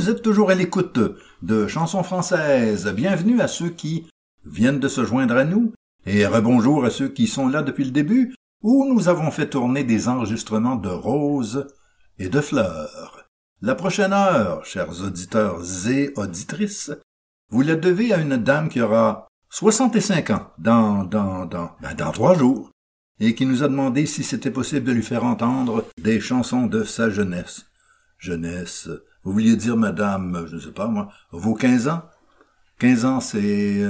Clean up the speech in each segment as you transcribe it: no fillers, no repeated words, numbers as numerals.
Vous êtes toujours à l'écoute de chansons françaises. Bienvenue à ceux qui viennent de se joindre à nous et rebonjour à ceux qui sont là depuis le début où nous avons fait tourner des enregistrements de roses et de fleurs. La prochaine heure, chers auditeurs et auditrices, vous la devez à une dame qui aura 65 ans dans 3 jours et qui nous a demandé si c'était possible de lui faire entendre des chansons de sa jeunesse. Jeunesse, vous vouliez dire, madame, je ne sais pas moi, vos 15 ans? 15 ans, c'est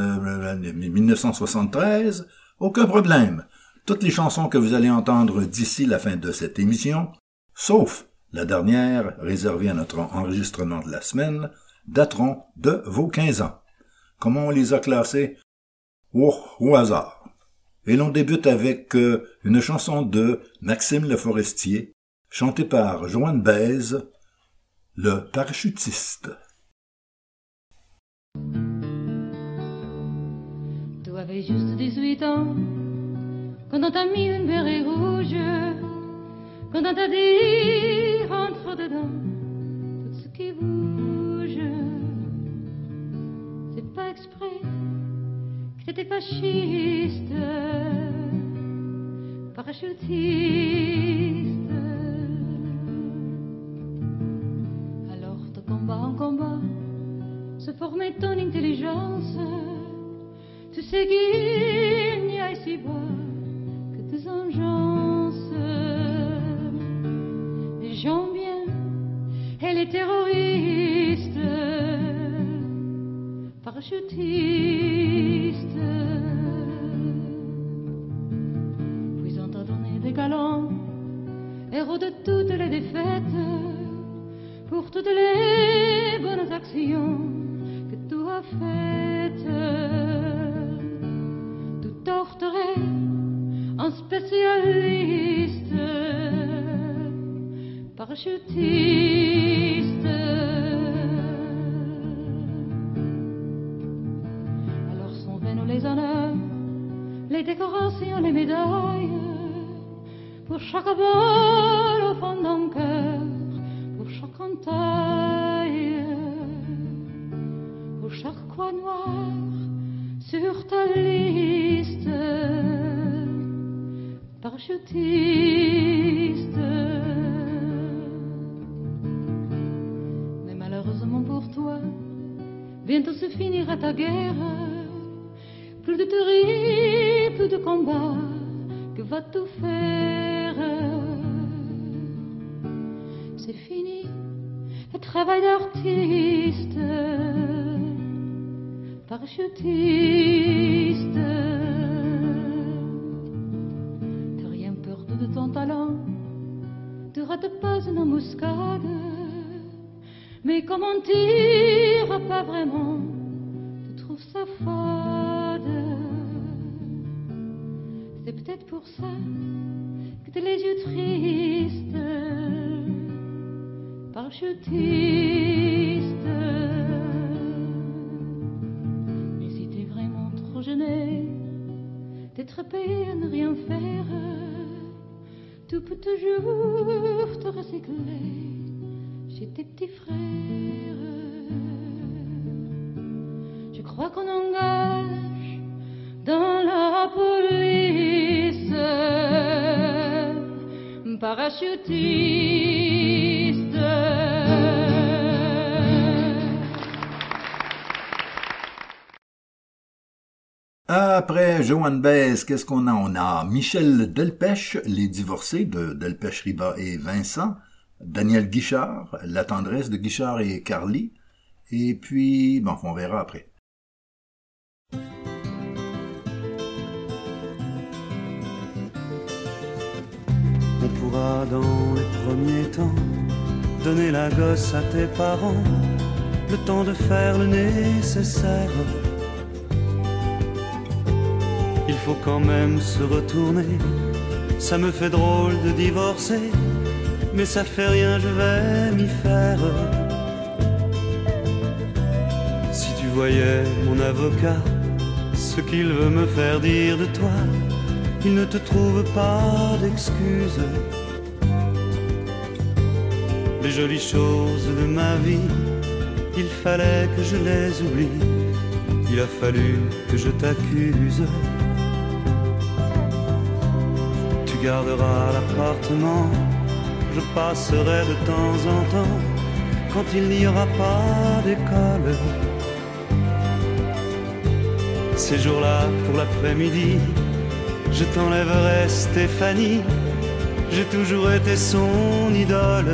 1973? Aucun problème. Toutes les chansons que vous allez entendre d'ici la fin de cette émission, sauf la dernière, réservée à notre enregistrement de la semaine, dateront de vos 15 ans. Comment on les a classés? Au hasard. Et l'on débute avec une chanson de Maxime Le Forestier, chantée par Joanne Baise, le parachutiste. Tu avais juste 18 ans, quand on t'a mis une béret rouge, quand on t'a dit rentre dedans, tout ce qui bouge, c'est pas exprès que t'étais fasciste, parachutiste. Alors de combat en combat se formait ton intelligence. Tu sais qu'il n'y a ici bas que des engences, les gens bien et les terroristes, parachutistes. Puis on t'a donné des galons, héros de toutes les défaites, pour toutes les bonnes actions que tu as faites. Tu torturais en spécialiste, parachutiste. Alors sont venus les honneurs, les décorations, les médailles, pour chaque vol au fond d'un cœur, pour chaque entaille, pour chaque croix noire sur ta liste, parachutiste. Mais malheureusement pour toi, bientôt se finira ta guerre. Plus de tueries, plus de combats, que va tout faire? C'est fini, le travail d'artiste, parachutiste. T'as rien perdu de ton talent, tu rates pas une embuscade, mais comme on tire pas vraiment, tu trouves ça fade. C'est peut-être pour ça que t'as les yeux tristes, parachutiste. Mais si t'es vraiment trop gêné d'être payé à ne rien faire, tu peux toujours te recycler chez tes petits frères. Je crois qu'on engage dans la police parachutiste. Après Joanne Baise, qu'est-ce qu'on a? On a Michel Delpech, Les Divorcés de Delpech, Riba et Vincent, Daniel Guichard, La tendresse de Guichard et Carly, et puis, bon, on verra après. On pourra dans les premiers temps donner la gosse à tes parents, le temps de faire le nécessaire. Il faut quand même se retourner, ça me fait drôle de divorcer, mais ça fait rien, je vais m'y faire. Si tu voyais mon avocat, ce qu'il veut me faire dire de toi, il ne te trouve pas d'excuses. Les jolies choses de ma vie, qu'il fallait que je les oublie. Il a fallu que je t'accuse. Tu garderas l'appartement, je passerai de temps en temps quand il n'y aura pas d'école. Ces jours-là, pour l'après-midi, je t'enlèverai Stéphanie. J'ai toujours été son idole.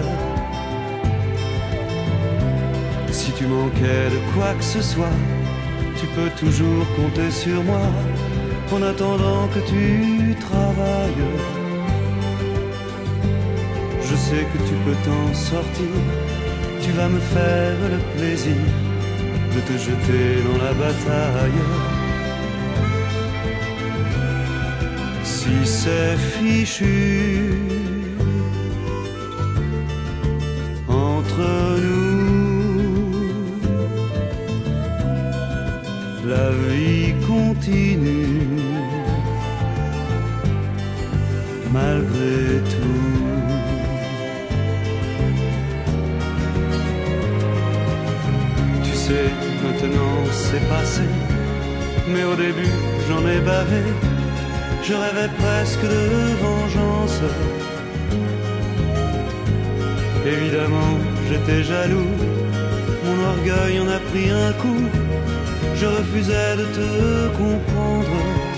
Si tu manquais de quoi que ce soit, tu peux toujours compter sur moi en attendant que tu travailles. Je sais que tu peux t'en sortir. Tu vas me faire le plaisir de te jeter dans la bataille. Si c'est fichu entre nous, la vie continue malgré tout. Tu sais, maintenant c'est passé, mais au début j'en ai bavé. Je rêvais presque de vengeance. Évidemment, j'étais jaloux. Mon orgueil en a pris un coup. Je refusais de te comprendre.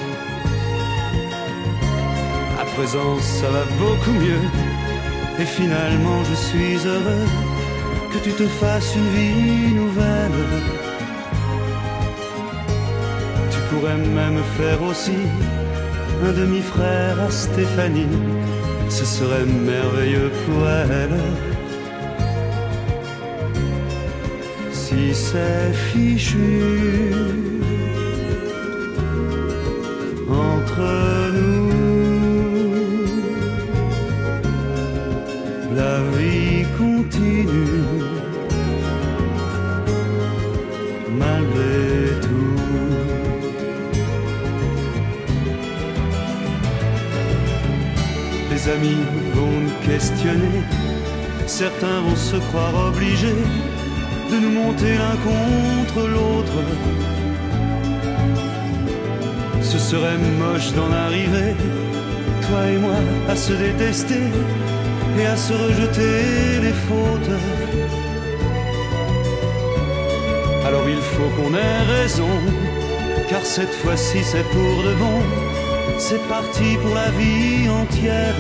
À présent, ça va beaucoup mieux. Et finalement, je suis heureux que tu te fasses une vie nouvelle. Tu pourrais même faire aussi un demi-frère à Stéphanie, ce serait merveilleux pour elle. Si c'est fichu entre nous, la vie continue malgré tout. Les amis vont nous questionner, certains vont se croire obligés de nous monter l'un contre l'autre. Ce serait moche d'en arriver, toi et moi, à se détester et à se rejeter les fautes. Alors il faut qu'on ait raison, car cette fois-ci c'est pour de bon. C'est parti pour la vie entière.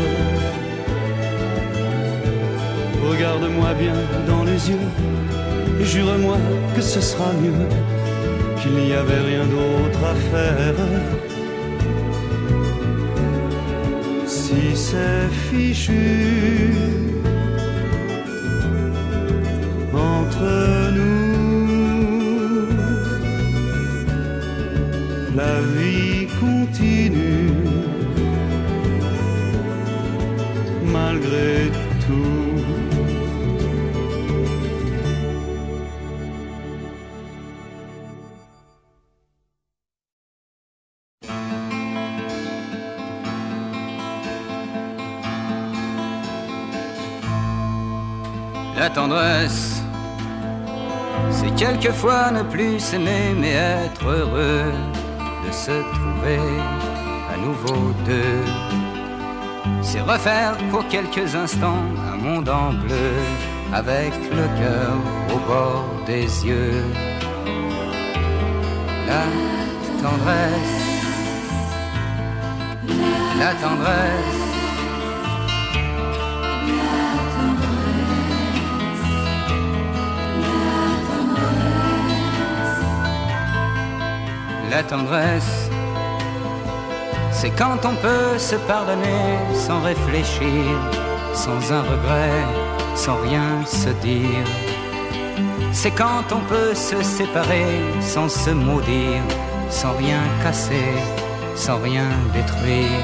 Regarde-moi bien dans les yeux et jure-moi que ce sera mieux, qu'il n'y avait rien d'autre à faire. Si c'est fichu entre nous, la vie continue malgré tout. La tendresse, c'est quelquefois ne plus s'aimer mais être heureux de se trouver à nouveau deux. C'est refaire pour quelques instants un monde en bleu avec le cœur au bord des yeux. La tendresse, la tendresse, la tendresse, c'est quand on peut se pardonner sans réfléchir, sans un regret, sans rien se dire. C'est quand on peut se séparer sans se maudire, sans rien casser, sans rien détruire.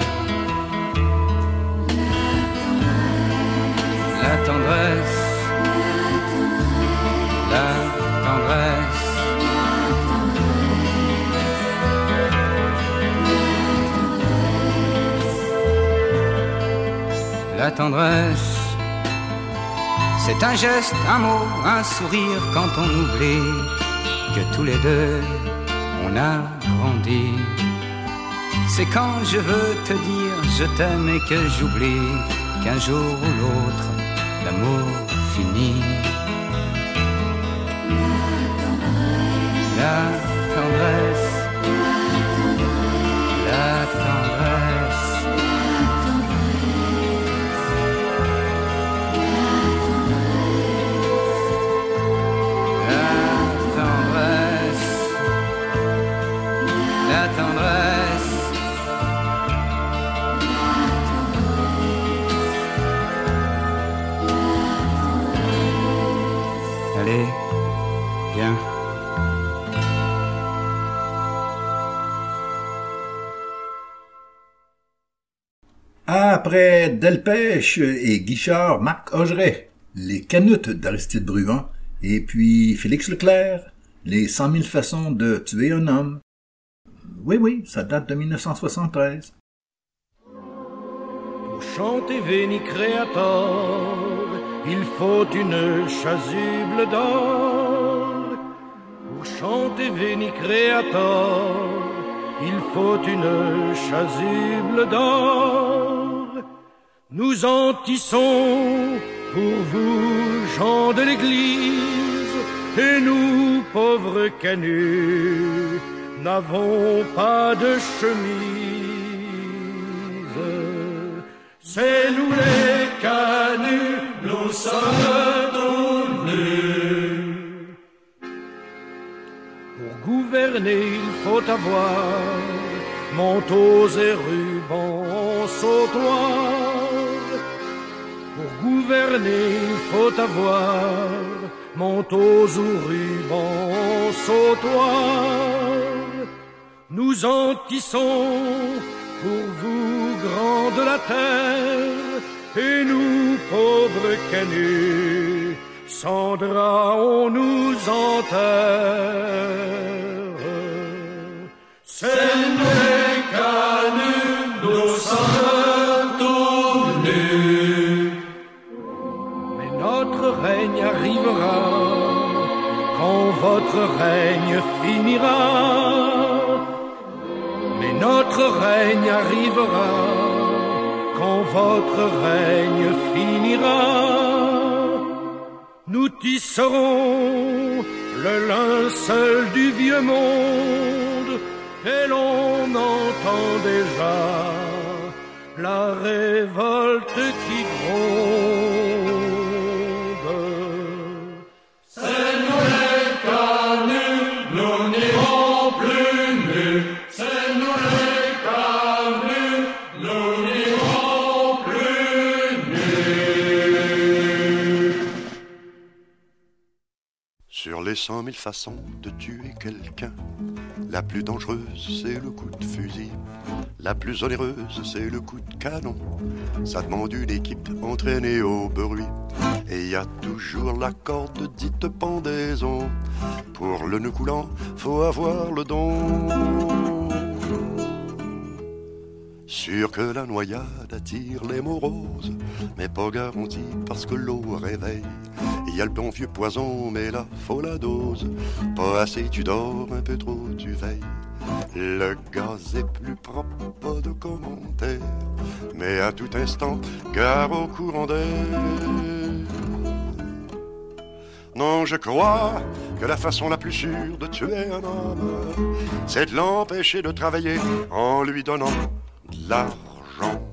La tendresse, la tendresse, la tendresse, C'est un geste, un mot, un sourire quand on oublie que tous les deux on a grandi. C'est quand je veux te dire je t'aime et que j'oublie qu'un jour ou l'autre l'amour finit. La tendresse, la tendresse, la tendresse, la tendresse. Allez, viens. Après Delpech et Guichard, Marc Augeret, les Canutes d'Aristide Bruant, et puis Félix Leclerc, les 100 000 façons de tuer un homme. Oui, ça date de 1973. Pour chanter Veni Creator, il faut une chasuble d'or. Pour chanter Veni Creator, il faut une chasuble d'or. Nous en tissons pour vous, gens de l'église, et nous, pauvres canuts, n'avons pas de chemise. C'est nous les canuts, nous sommes tous nus. Pour gouverner, il faut avoir manteaux et rubans sautoirs. Pour gouverner, il faut avoir manteaux ou rubans sautoirs. Nous en tissons pour vous, grands de la terre, et nous, pauvres canuts, sans drap on nous enterre. C'est nous les canuts, nous sommes tous nus. Mais notre règne arrivera quand votre règne finira. Mais notre règne arrivera quand votre règne finira. Nous tisserons le linceul du vieux monde, et l'on entend déjà la révolte qui gronde. C'est nous les canuts, nous n'irons plus nus. C'est nous les canuts, nous n'irons plus nus. Sur les 100 000 façons de tuer quelqu'un, la plus dangereuse, c'est le coup de fusil. La plus onéreuse, c'est le coup de canon. Ça demande une équipe entraînée au bruit. Et y a toujours la corde dite pendaison. Pour le nœud coulant, faut avoir le don. Sûr que la noyade attire les moroses, mais pas garanti parce que l'eau réveille. Il y a le bon vieux poison, mais là, faut la dose. Pas assez, tu dors, un peu trop, tu veilles. Le gaz est plus propre, pas de commentaires, mais à tout instant, gare au courant d'air. Non, je crois que la façon la plus sûre de tuer un homme, c'est de l'empêcher de travailler en lui donnant de l'argent.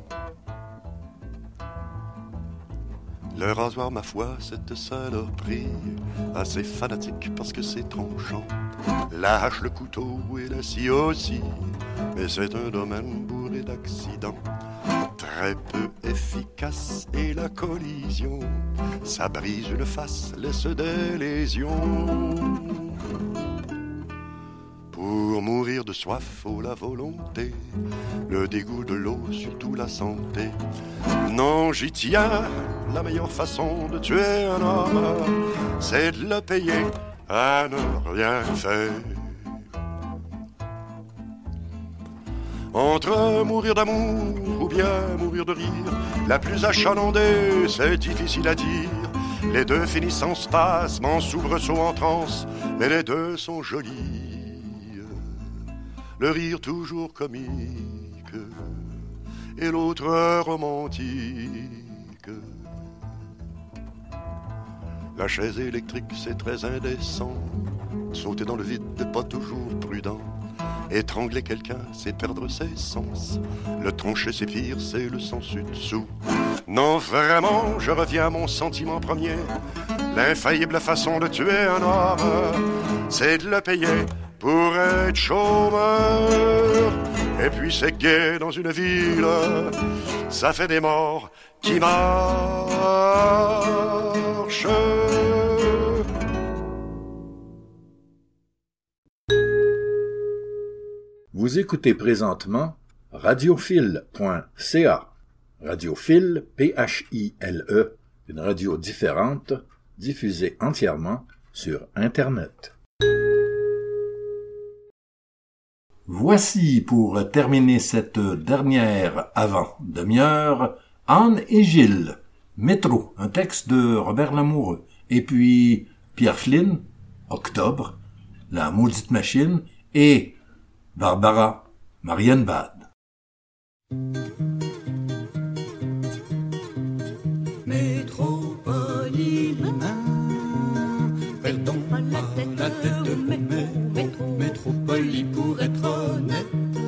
Le rasoir, ma foi, cette saloperie, assez fanatique parce que c'est tranchant. La hache, le couteau et la scie aussi, mais c'est un domaine bourré d'accidents. Très peu efficace et la collision, ça brise une face, laisse des lésions. Pour mourir de soif, faut la volonté, le dégoût de l'eau, surtout la santé. Non, j'y tiens, la meilleure façon de tuer un homme, c'est de le payer à ne rien faire. Entre mourir d'amour ou bien mourir de rire, la plus achalandée, c'est difficile à dire. Les deux finissent en spasme, en soubresaut, en transe, mais les deux sont jolis. Le rire toujours comique et l'autre romantique. La chaise électrique, c'est très indécent. Sauter dans le vide, pas toujours prudent. Étrangler quelqu'un, c'est perdre ses sens. Le trancher, c'est pire, c'est le sens dessous. Non, vraiment, je reviens à mon sentiment premier. L'infaillible façon de tuer un homme, c'est de le payer pour être chômeur. Et puis c'est gai dans une ville, ça fait des morts qui marchent. Vous écoutez présentement radiophile.ca. Radiophile, P-H-I-L-E, une radio différente, diffusée entièrement sur Internet. Voici, pour terminer cette dernière avant-demi-heure, Anne et Gilles, Métro, un texte de Robert Lamoureux, et puis Pierre Flynn, Octobre, La maudite machine, et Barbara Marienbad. Perdons pas la tête, métropole pour être honnête.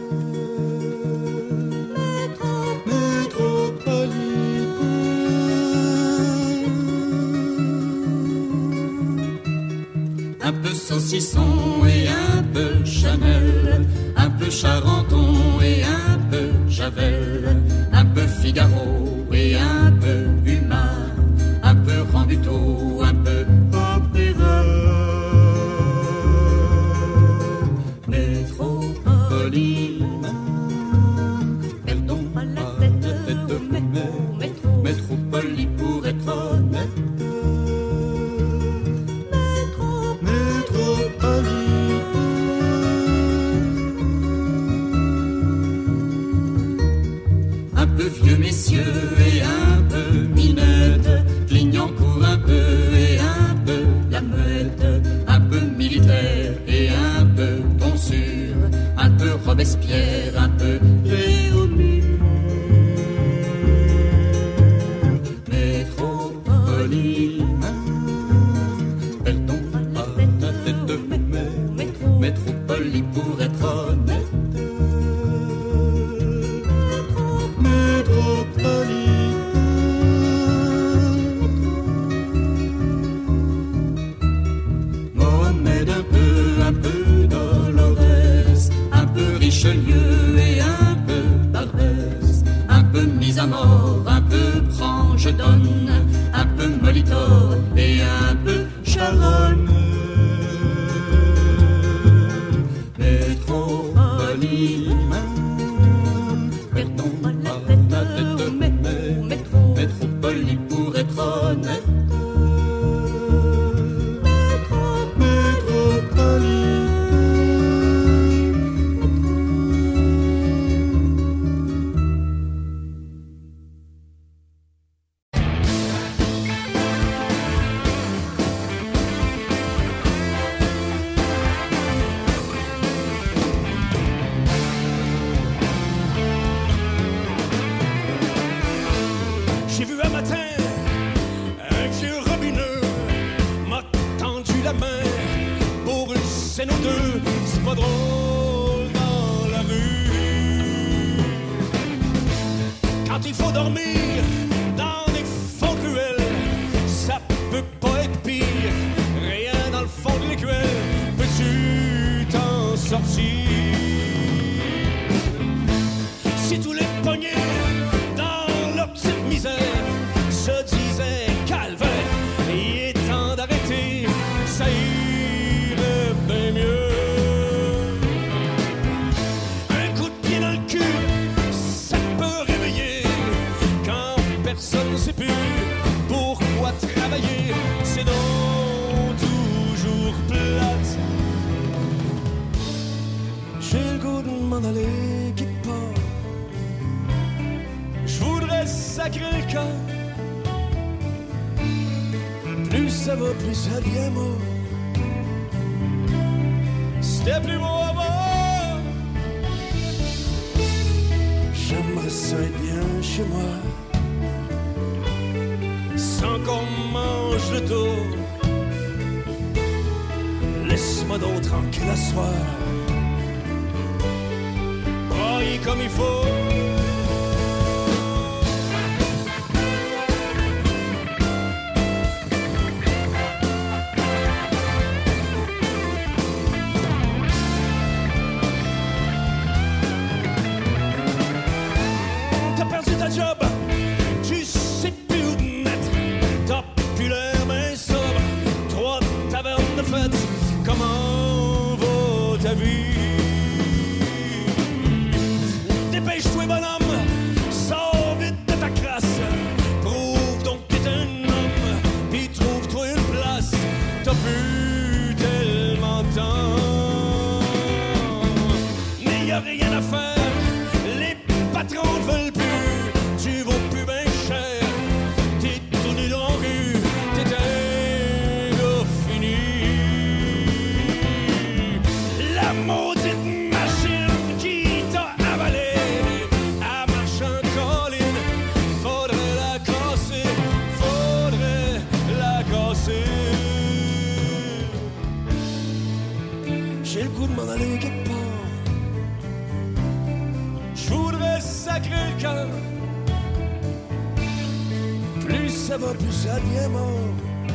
Un peu saucisson et un peu Chanel, un peu Charenton et un peu Javel, un peu Figaro et un peu Humain, un peu Rambuteau, un peu opéra. Métropole, perdons pas la tête, métropole pour être honnête. Un peu vieux messieurs et un peu minette, Clignancourt un peu et un peu la muette, un peu militaire et un peu tonsure, un peu Robespierre, un peu Réaumur. Métropole, perdons pas la tête, métropole pour être honnête. Mohamed un peu Dolores, un peu Richelieu et un peu Barès, un peu mise à mort, un peu prends, je donne, un peu Molitor et un peu Charonne. Métropole, perdons pas la tête, métropole pour être honnête. J'ai vu un matin un vieux robineux m'a tendu la main pour une scène ou deux. C'est pas drôle dans la rue quand il faut dormir dans des fonds cruels. Ça peut pas être pire, rien dans le fond de l'écuelle. Peux-tu t'en sortir si tous les poignets dans leur petite misère se disaient calvaire, il est temps d'arrêter, ça irait bien mieux. Un coup de pied dans le cul, ça peut réveiller quand personne ne sait plus pourquoi travailler. C'est donc toujours plate. J'ai le goût de m'en aller quelque part. Je voudrais sacrer le camp, ça va, plus ça devient mort. C'était plus beau avant. J'aimerais ça être bien chez moi, sans qu'on mange le dos. Laisse-moi donc tranquille à soir, brailler comme il faut. T'as perdu ta job, tu sais plus où te mettre. T'as plus l'air bien sobre, 3 tavernes de fête. Comment va ta vie? Dépêche-toi bonhomme, sors vite de ta crasse. Prouve donc que t'es un homme, pis trouve-toi une place. T'as plus tellement de temps, mais y'a rien à faire, les patrons ne veulent plus. Tu vaux plus bien cher, t'es tout nu dans la rue, t'es un gars fini. La maudite machine qui t'a avalé, à marche en colline, faudrait la casser, faudrait la casser. J'ai le goût de m'en aller quelque part, j'voudrais sacrer le camp. Plus ça va, plus ça devient mort.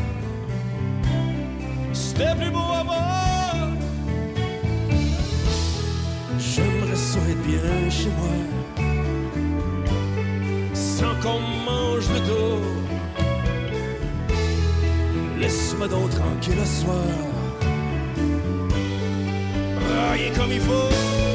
C'était plus beau avant. J'aimerais ça être bien chez moi, sans qu'on mange le dos. Laisse-moi donc tranquille à soir, brailler comme il faut.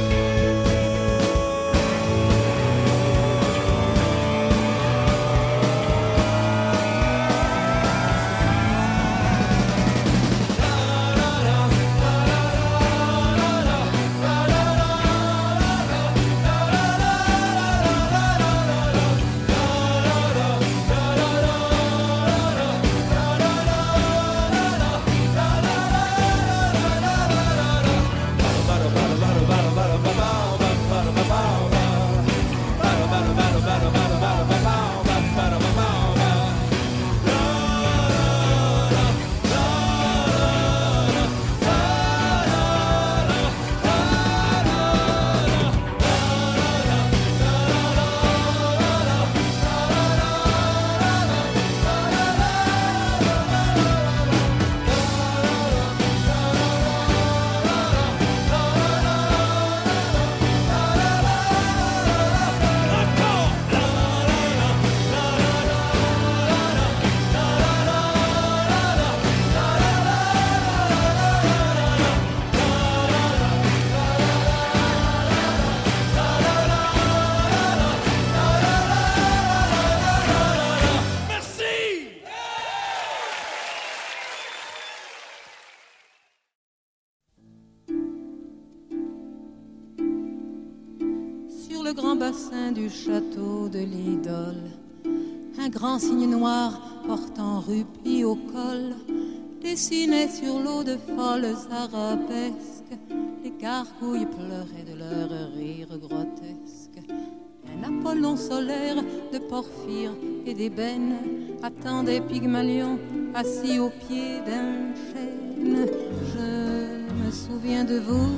Le grand bassin du château de l'Idole, un grand signe noir portant rubis au col dessinait sur l'eau de folles arabesques. Les gargouilles pleuraient de leur rire grotesque. Un Apollon solaire de porphyre et d'ébène attendait Pygmalion assis au pied d'un chêne. Je me souviens de vous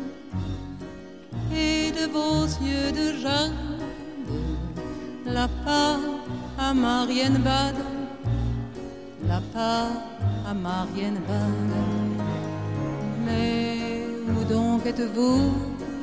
et de vos yeux de jade, la part à Marienbad, la part à Marienbad. Mais où donc êtes-vous?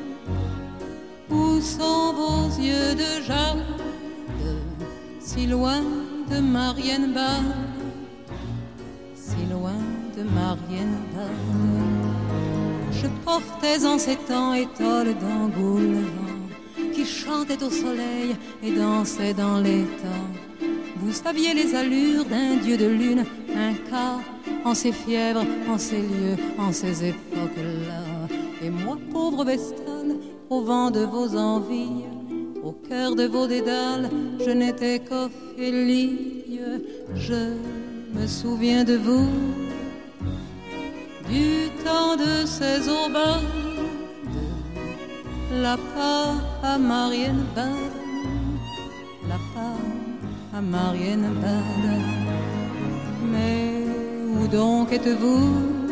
Où sont vos yeux de jade, si loin de Marienbad, si loin de Marienbad? Je portais en ces temps étoiles d'Angoulêvent qui chantait au soleil et dansait dans les temps. Vous saviez les allures d'un dieu de lune, un quart en ces fièvres, en ces lieux, en ces époques-là. Et moi, pauvre vestale, au vent de vos envies, au cœur de vos dédales, je n'étais qu'Ophélie. Je me souviens de vous, du temps de ces aubades, la part à Marienbad, la part à Marienbad. Mais où donc êtes-vous?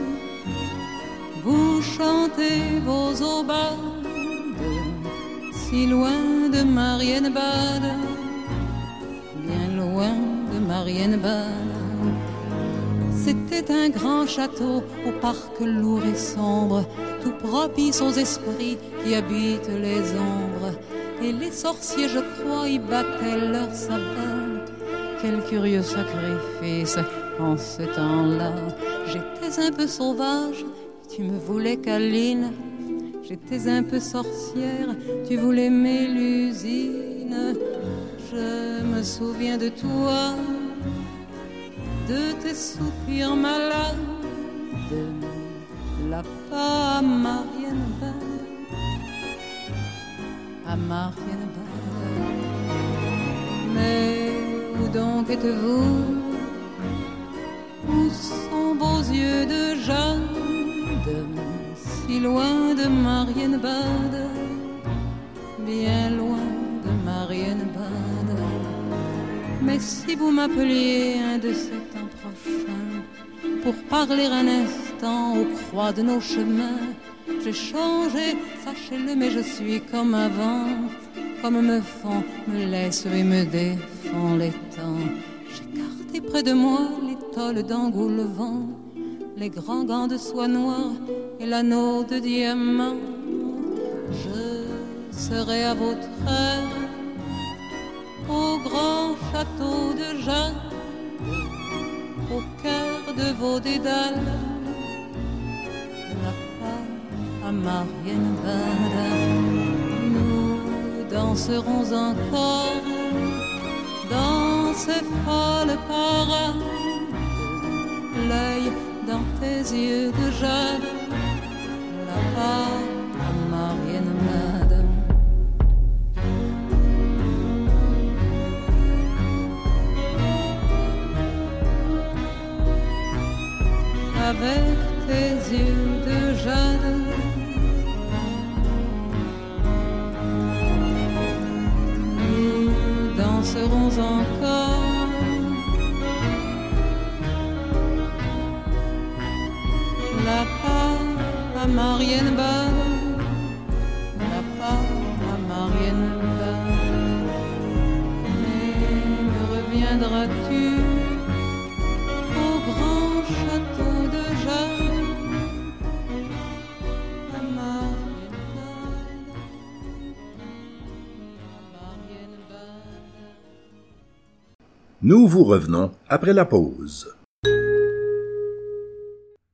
Vous chantez vos aubades, si loin de Marienbad, bien loin de Marienbad. C'était un grand château au parc lourd et sombre, tout propice aux esprits qui habitent les ombres. Et les sorciers, je crois, y battaient leur sabbat. Quel curieux sacrifice en ce temps-là. J'étais un peu sauvage, tu me voulais câline. J'étais un peu sorcière, tu voulais Mélusine. Je me souviens de toi, de tes soupirs malades, la part à Marienbad, à Marienbad. Mais où donc êtes-vous? Où sont vos yeux de jade, si loin de Marienbad, bien loin de Marienbad? Mais si vous m'appeliez un de ces temps prochains pour parler un instant aux croix de nos chemins, j'ai changé, sachez-le, mais je suis comme avant, comme me font, me laissent et me défend les temps. J'ai gardé près de moi l'étole d'Angoulevent, les grands gants de soie noire et l'anneau de diamant. Je serai à votre aide au grand château de Jade, au cœur de vos dédales, la part à Marienbad. Nous danserons encore dans ces folles parades, l'œil dans tes yeux de jade, la part à Marienbad. Avec tes yeux de jade, nous danserons encore la part à Marienbad, la part à Marienbad. Mais me reviendras-tu au grand château de Jade, à Marienbad, à Marienbad. Nous vous revenons après la pause.